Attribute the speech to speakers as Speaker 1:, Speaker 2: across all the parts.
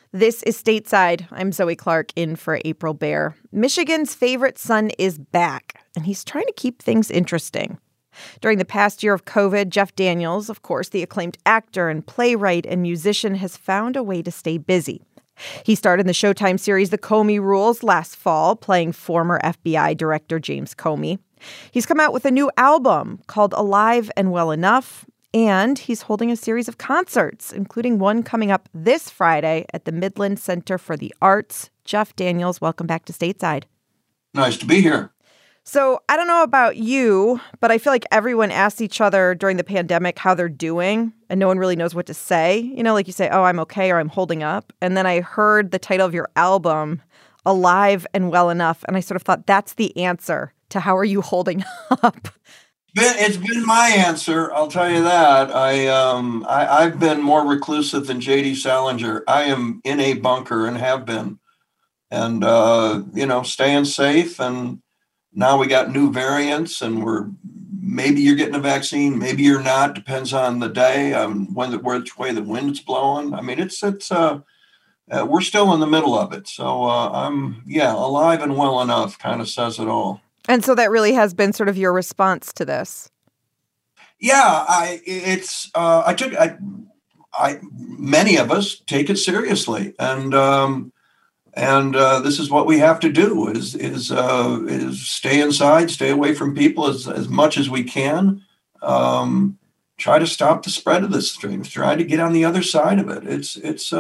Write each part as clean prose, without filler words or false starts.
Speaker 1: This is Stateside. I'm Zoe Clark in for April Baer. Michigan's favorite son is back, and he's trying to keep things interesting. During the past year of COVID, Jeff Daniels, of course, the acclaimed actor and playwright and musician, has found a way to stay busy. He starred in the Showtime series The Comey Rules last fall, playing former FBI Director James Comey. He's come out with a new album called Alive and Well Enough, and he's holding a series of concerts, including one coming up this Friday at the Midland Center for the Arts. Jeff Daniels, welcome back to Stateside.
Speaker 2: Nice to be here.
Speaker 1: So I don't know about you, but I feel like everyone asks each other during the pandemic how they're doing, and no one really knows what to say. You know, like you say, oh, I'm okay, or I'm holding up. And then I heard the title of your album, Alive and Well Enough, and I sort of thought that's the answer to how are you holding up?
Speaker 2: It's been my answer, I'll tell you that. I've been more reclusive than J.D. Salinger. I am in a bunker and have been. And, staying safe. And now we got new variants, and maybe you're getting a vaccine, maybe you're not. Depends on the day, which way the wind's blowing. I mean, we're still in the middle of it. So alive and well enough kind of says it all.
Speaker 1: And so that really has been sort of your response to this.
Speaker 2: Yeah, many of us take it seriously, and this is what we have to do: is stay inside, stay away from people as much as we can. Try to stop the spread of this thing. Try to get on the other side of it.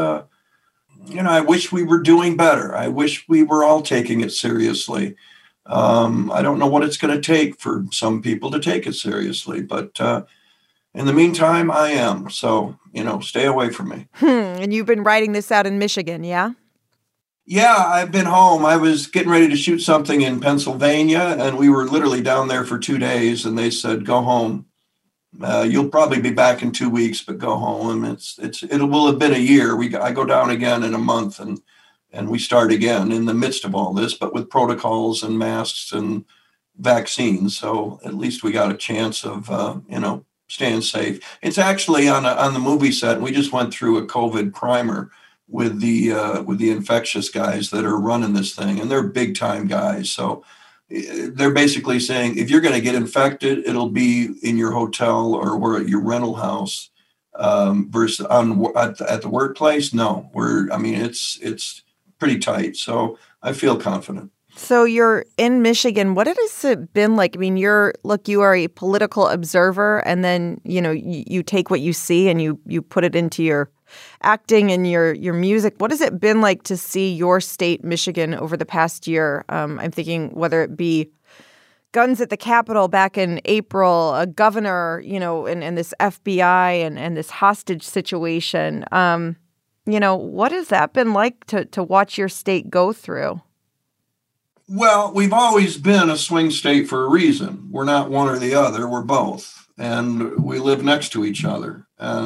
Speaker 2: I wish we were doing better. I wish we were all taking it seriously. I don't know what it's going to take for some people to take it seriously, but in the meantime, I am. So, stay away from me.
Speaker 1: And you've been writing this out in Michigan, yeah?
Speaker 2: Yeah, I've been home. I was getting ready to shoot something in Pennsylvania, and we were literally down there for 2 days, and they said, go home. You'll probably be back in 2 weeks, but go home. And it will have been a year. I go down again in a month, and we start again in the midst of all this, but with protocols and masks and vaccines. So at least we got a chance of, staying safe. It's actually on the movie set. And we just went through a COVID primer with the infectious guys that are running this thing, and they're big time guys. So they're basically saying, if you're going to get infected, it'll be in your hotel or we're at your rental house versus at the workplace. No, it's pretty tight. So I feel confident.
Speaker 1: So you're in Michigan. What has it been like? I mean, you are a political observer, and then, you take what you see and you put it into your acting and your music. What has it been like to see your state, Michigan, over the past year? I'm thinking whether it be guns at the Capitol back in April, a governor, and this FBI and this hostage situation. What has that been like to watch your state go through?
Speaker 2: Well, we've always been a swing state for a reason. We're not one or the other. We're both. And we live next to each other.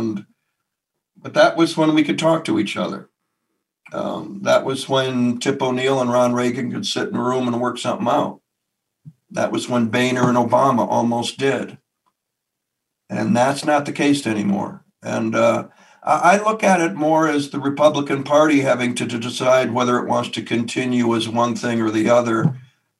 Speaker 2: But that was when we could talk to each other. That was when Tip O'Neill and Ron Reagan could sit in a room and work something out. That was when Boehner and Obama almost did. And that's not the case anymore. And I look at it more as the Republican Party having to decide whether it wants to continue as one thing or the other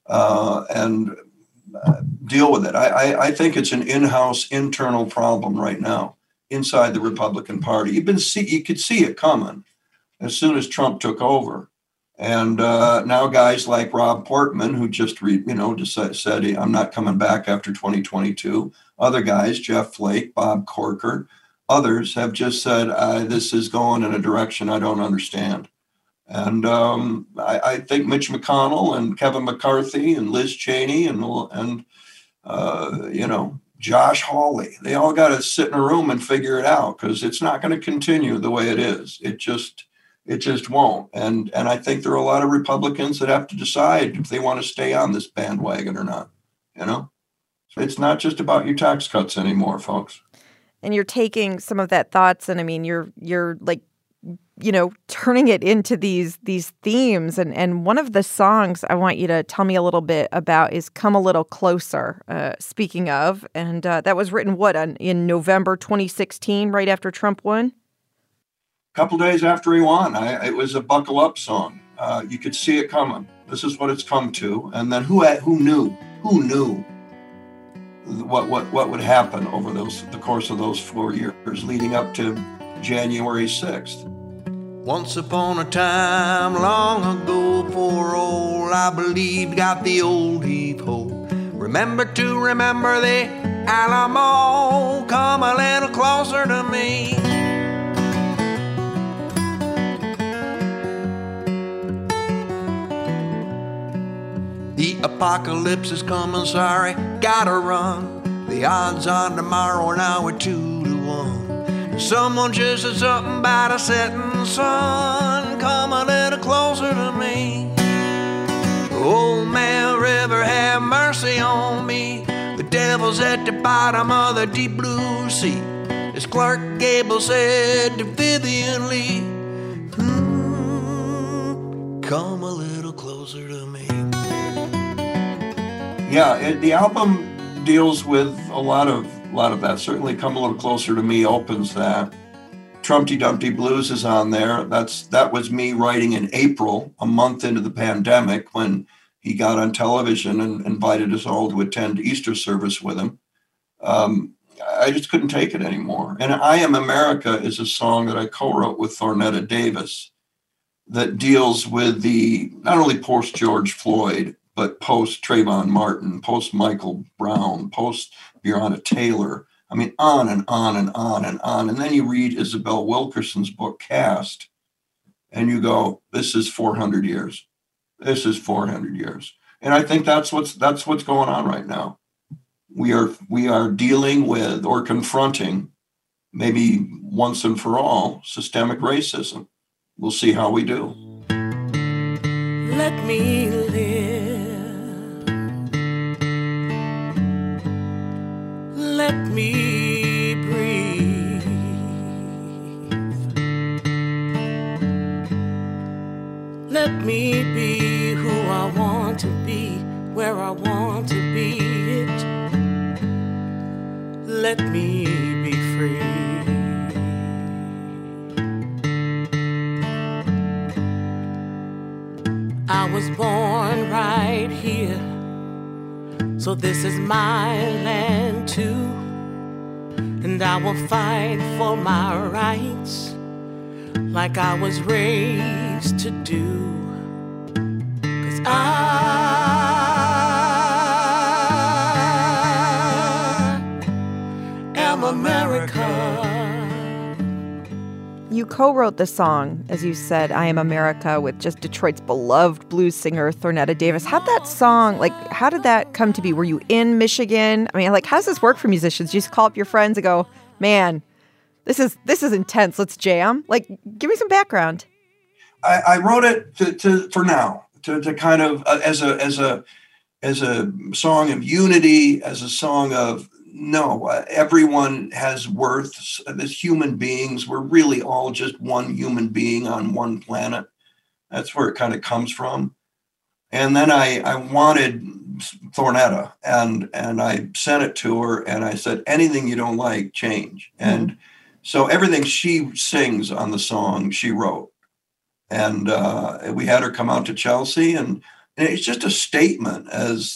Speaker 2: and deal with it. I think it's an in-house internal problem right now inside the Republican Party. You could see it coming as soon as Trump took over. And now guys like Rob Portman, who just said, I'm not coming back after 2022. Other guys, Jeff Flake, Bob Corker, others have just said, this is going in a direction I don't understand. And I think Mitch McConnell and Kevin McCarthy and Liz Cheney and Josh Hawley, they all got to sit in a room and figure it out, because it's not going to continue the way it is. It just won't. And I think there are a lot of Republicans that have to decide if they want to stay on this bandwagon or not. It's not just about your tax cuts anymore, folks.
Speaker 1: And you're taking some of that thoughts, and I mean, you're like, turning it into these themes. And one of the songs I want you to tell me a little bit about is "Come a Little Closer." Speaking of, and that was written in November 2016, right after Trump won.
Speaker 2: couple days after he won. It was a buckle up song. You could see it coming. This is what it's come to. And then who knew? Who knew what would happen over the course of those 4 years leading up to January 6th?
Speaker 3: Once upon a time, long ago, poor old, I believe, got the old heave-ho. Remember to remember the Alamo, come a little closer to me. The apocalypse is coming, sorry, gotta run. The odds on tomorrow now are 2-1. Someone just said something about a setting sun, come a little closer to me. Old man River, have mercy on me. The devil's at the bottom of the deep blue sea, as Clark Gable said to Vivian Lee. Come a little closer to me.
Speaker 2: Yeah, the album deals with a lot of that. Certainly Come a Little Closer to Me opens that. Trumpty Dumpty Blues is on there. That was me writing in April, a month into the pandemic, when he got on television and invited us all to attend Easter service with him. I just couldn't take it anymore. And I Am America is a song that I co-wrote with Thornetta Davis that deals with not only post George Floyd, but post Trayvon Martin, post Michael Brown, post Breonna Taylor. I mean, on and on and on and on. And then you read Isabel Wilkerson's book, Caste, and you go, this is 400 years. This is 400 years. And I think that's what's going on right now. We are dealing with or confronting, maybe once and for all, systemic racism. We'll see how we do.
Speaker 4: Let me live. Let me breathe. Let me be who I want to be, where I want to be it. Let me be free. I was born right here, so this is my land too. And I will fight for my rights like I was raised to do. 'Cause I am America.
Speaker 1: You co-wrote the song, as you said, I Am America, with just Detroit's beloved blues singer, Thornetta Davis. How did that come to be? Were you in Michigan? I mean, how does this work for musicians? You just call up your friends and go, man, this is intense. Let's jam. Give me some background.
Speaker 2: I wrote it for now, to kind of, as a song of unity, as a song of, no, everyone has worth. As human beings, we're really all just one human being on one planet. That's where it kind of comes from. And then I wanted Thornetta, and I sent it to her, and I said, anything you don't like, change. And so everything she sings on the song, she wrote. And we had her come out to Chelsea, and it's just a statement as,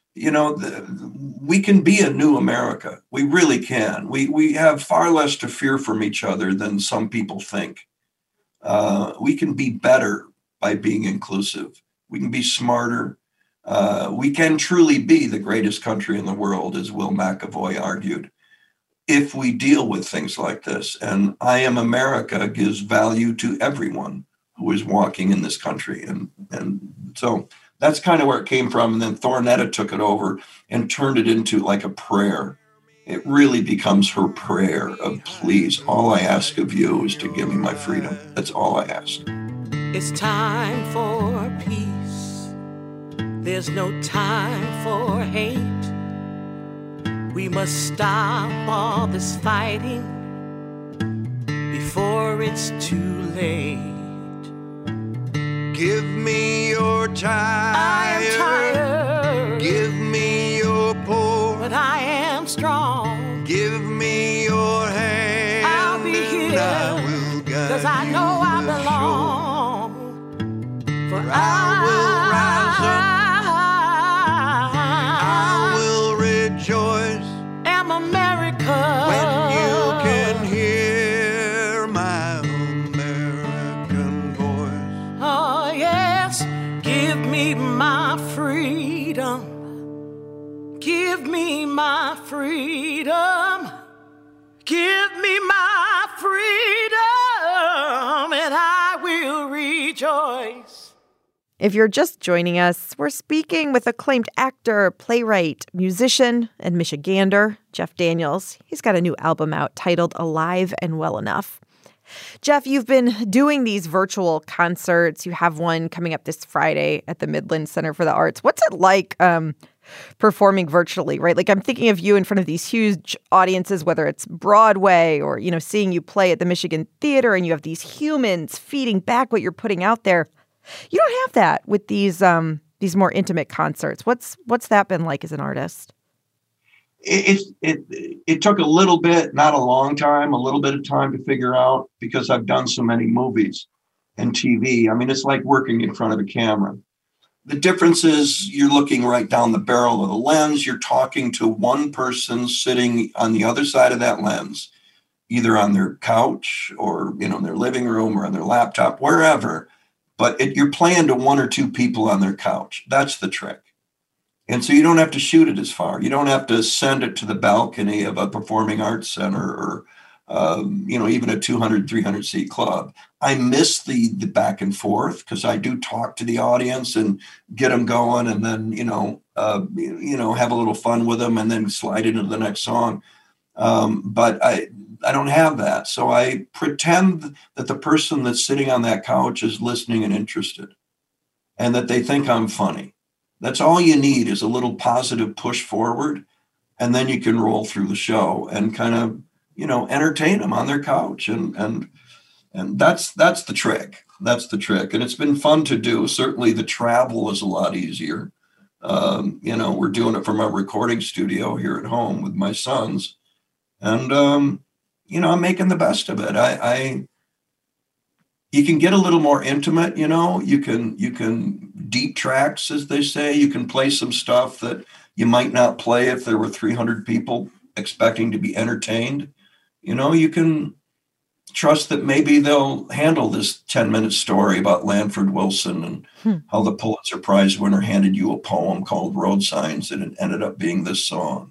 Speaker 2: we can be a new America. We really can. We have far less to fear from each other than some people think. We can be better by being inclusive. We can be smarter. We can truly be the greatest country in the world, as Will McAvoy argued, if we deal with things like this. And I Am America gives value to everyone who is walking in this country. And so that's kind of where it came from. And then Thornetta took it over and turned it into like a prayer. It really becomes her prayer of, please, all I ask of you is to give me my freedom. That's all I ask.
Speaker 4: It's time for peace. There's no time for hate. We must stop all this fighting before it's too late.
Speaker 3: Give me your time.
Speaker 4: I am tired.
Speaker 3: Give me your pull.
Speaker 4: But I am strong.
Speaker 3: Give me your hand.
Speaker 4: I'll be here.
Speaker 3: And I will guide
Speaker 4: 'Cause I
Speaker 3: I will rise up. I will rejoice.
Speaker 4: Am America.
Speaker 3: When you can hear my American voice.
Speaker 4: Oh, yes. Give me my freedom. Give me my freedom. Give me my freedom, and I will rejoice.
Speaker 1: If you're just joining us, we're speaking with acclaimed actor, playwright, musician, and Michigander, Jeff Daniels. He's got a new album out titled Alive and Well Enough. Jeff, you've been doing these virtual concerts. You have one coming up this Friday at the Midland Center for the Arts. What's it like performing virtually, right? Like, I'm thinking of you in front of these huge audiences, whether it's Broadway or, you know, seeing you play at the Michigan Theater, and you have these humans feeding back what you're putting out there. You don't have that with these more intimate concerts. What's that been like as an artist?
Speaker 2: It took a little bit, not a long time, a little bit of time to figure out, because I've done so many movies and TV. I mean, it's like working in front of a camera. The difference is you're looking right down the barrel of the lens. You're talking to one person sitting on the other side of that lens, either on their couch or, you know, in their living room or on their laptop, wherever. But you're playing to one or two people on their couch. That's the trick. And so you don't have to shoot it as far. You don't have to send it to the balcony of a performing arts center or, even a 200, 300 seat club. I miss the back and forth, because I do talk to the audience and get them going, and then, have a little fun with them and then slide into the next song. But I don't have that. So I pretend that the person that's sitting on that couch is listening and interested, and that they think I'm funny. That's all you need, is a little positive push forward, and then you can roll through the show and kind of, entertain them on their couch. And that's the trick. That's the trick. And it's been fun to do. Certainly the travel is a lot easier. We're doing it from our recording studio here at home with my sons. And, I'm making the best of it. You can get a little more intimate, you can deep tracks, as they say. You can play some stuff that you might not play if there were 300 people expecting to be entertained. You can trust that maybe they'll handle this 10-minute story about Lanford Wilson and how the Pulitzer Prize winner handed you a poem called Road Signs, and it ended up being this song.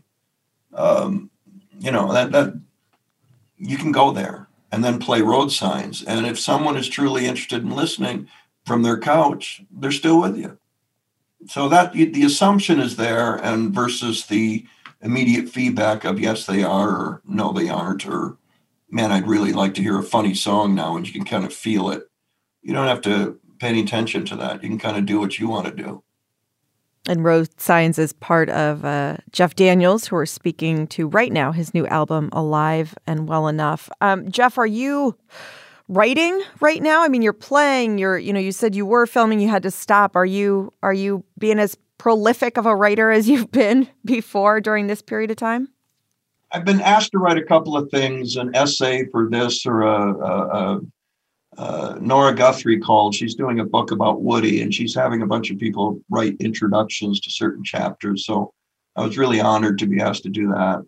Speaker 2: That you can go there and then play Road Signs. And if someone is truly interested in listening from their couch, they're still with you. So that the assumption is there, and versus the immediate feedback of yes, they are, or no, they aren't, or man, I'd really like to hear a funny song now, and you can kind of feel it. You don't have to pay any attention to that. You can kind of do what you want to do.
Speaker 1: And Road Signs is part of Jeff Daniels, who we're speaking to right now, his new album, Alive and Well Enough. Jeff, are you writing right now? I mean, you're playing, you said you were filming, you had to stop. Are you being as prolific of a writer as you've been before during this period of time?
Speaker 2: I've been asked to write a couple of things, an essay for this, or Nora Guthrie called. She's doing a book about Woody, and she's having a bunch of people write introductions to certain chapters. So I was really honored to be asked to do that.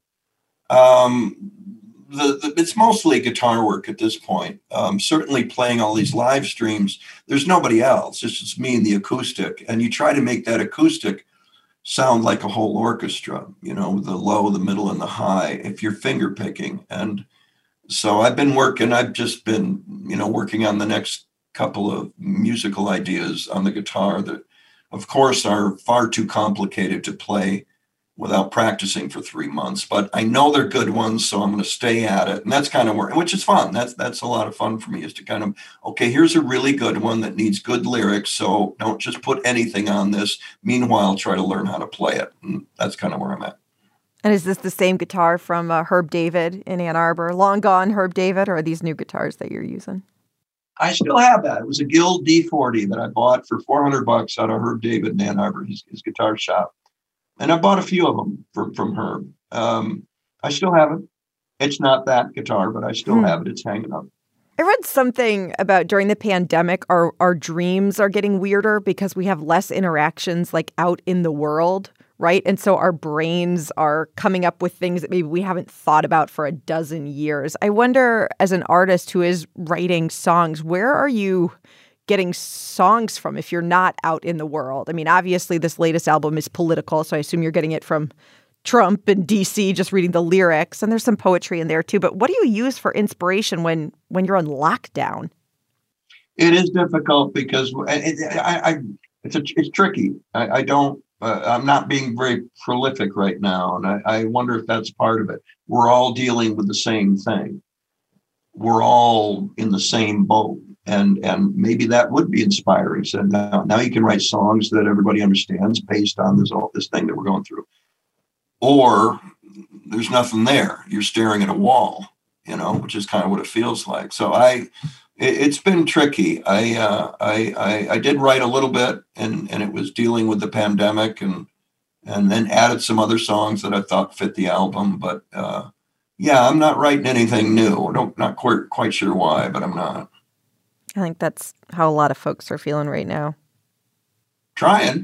Speaker 2: It's mostly guitar work at this point. Certainly playing all these live streams, there's nobody else. It's just me and the acoustic. And you try to make that acoustic sound like a whole orchestra, with the low, the middle, and the high, if you're finger picking. And so I've just been, working on the next couple of musical ideas on the guitar that, of course, are far too complicated to play without practicing for 3 months. But I know they're good ones, so I'm going to stay at it. And that's kind of where, which is fun. That's a lot of fun for me, is to kind of, okay, here's a really good one that needs good lyrics, so don't just put anything on this. Meanwhile, try to learn how to play it. And that's kind of where I'm at.
Speaker 1: And is this the same guitar from Herb David in Ann Arbor? Long gone Herb David, or are these new guitars that you're using?
Speaker 2: I still have that. It was a Guild D40 that I bought for $400 out of Herb David in Ann Arbor, his guitar shop. And I bought a few of them from Herb. I still have it. It's not that guitar, but I still have it. It's hanging up.
Speaker 1: I read something about during the pandemic, our dreams are getting weirder because we have less interactions like out in the world, right? And so our brains are coming up with things that maybe we haven't thought about for a dozen years. I wonder, as an artist who is writing songs, where are you getting songs from if you're not out in the world? I mean, obviously this latest album is political, so I assume you're getting it from Trump and DC, just reading the lyrics, and there's some poetry in there too. But what do you use for inspiration when you're on lockdown?
Speaker 2: It is difficult because it's tricky. I'm not being very prolific right now, and I wonder if that's part of it. We're all dealing with the same thing. We're all in the same boat, and maybe that would be inspiring. So now you can write songs that everybody understands based on this thing that we're going through. Or there's nothing there. You're staring at a wall, which is kind of what it feels like. So it's been tricky. I did write a little bit, and it was dealing with the pandemic, and then added some other songs that I thought fit the album. But I'm not writing anything new. Not quite sure why, but I'm not.
Speaker 1: I think that's how a lot of folks are feeling right now.
Speaker 2: Trying.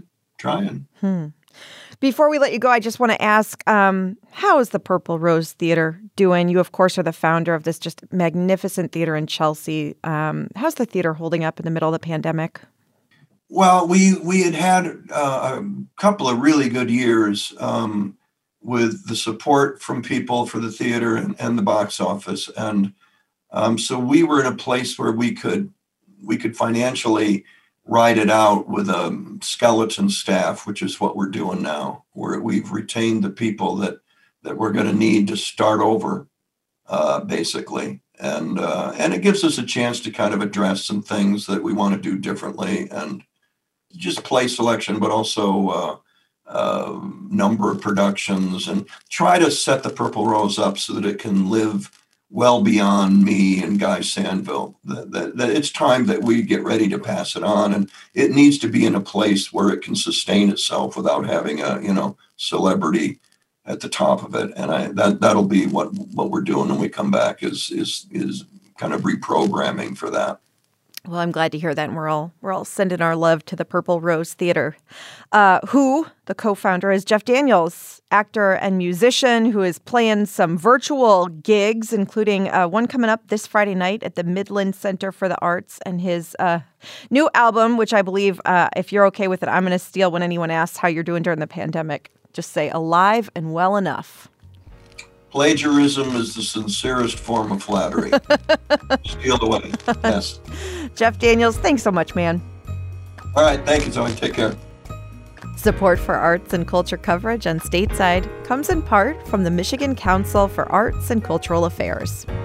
Speaker 1: Before we let you go, I just want to ask, how is the Purple Rose Theater doing? You, of course, are the founder of this just magnificent theater in Chelsea. How's the theater holding up in the middle of the pandemic?
Speaker 2: Well, we had a couple of really good years with the support from people for the theater and the box office. And so we were in a place where we could financially ride it out with a skeleton staff, which is what we're doing now, where we've retained the people that we're going to need to start over, basically. And it gives us a chance to kind of address some things that we want to do differently, and just play selection, but also number of productions, and try to set the Purple Rose up so that it can live well beyond me and Guy Sandville, that it's time that we get ready to pass it on, and it needs to be in a place where it can sustain itself without having a celebrity at the top of it. And that'll be what we're doing when we come back is kind of reprogramming for that.
Speaker 1: Well, I'm glad to hear that, and we're all sending our love to the Purple Rose Theater. Who, the co-founder, is Jeff Daniels, actor and musician who is playing some virtual gigs, including one coming up this Friday night at the Midland Center for the Arts, and his new album, which I believe, if you're okay with it, I'm going to steal when anyone asks how you're doing during the pandemic. Just say alive and well enough.
Speaker 2: Plagiarism is the sincerest form of flattery. Steal away. Yes.
Speaker 1: Jeff Daniels, thanks so much, man.
Speaker 2: All right. Thank you, Zoe. Take care.
Speaker 1: Support for arts and culture coverage on Stateside comes in part from the Michigan Council for Arts and Cultural Affairs.